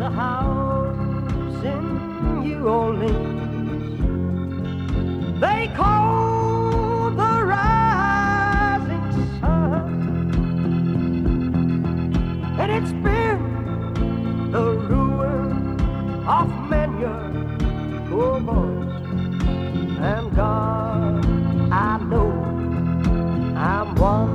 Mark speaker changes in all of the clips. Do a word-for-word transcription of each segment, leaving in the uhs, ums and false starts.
Speaker 1: house in New Orleans. They call the rising sun, and it's been the ruin of many a poor boys. And God, I know I'm one.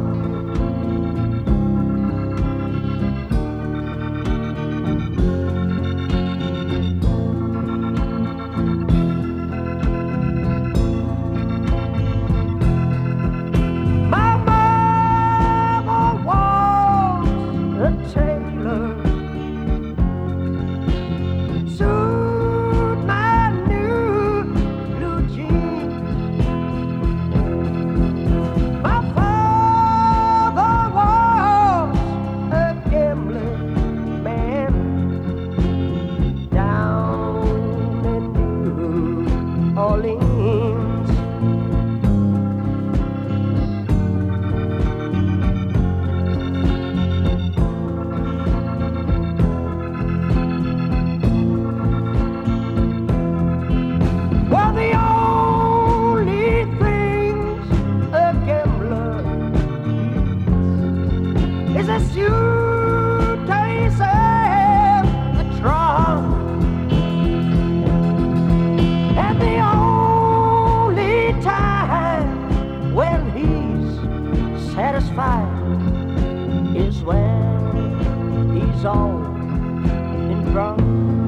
Speaker 1: Is when he's all in front.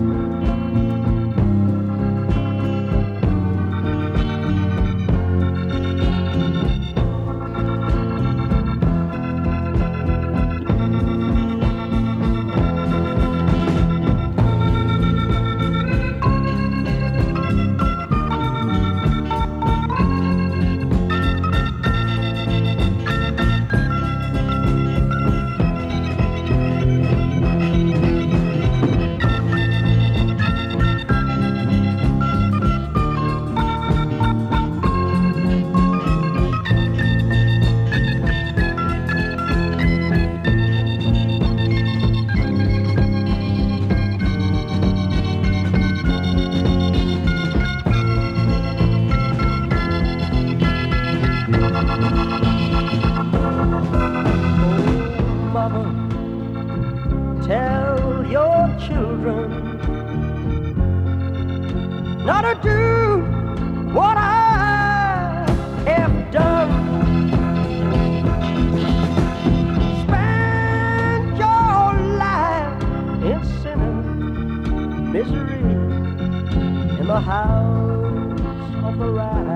Speaker 1: Tell your children not to do what I have done. Spend your life in sin and misery in the house of the right.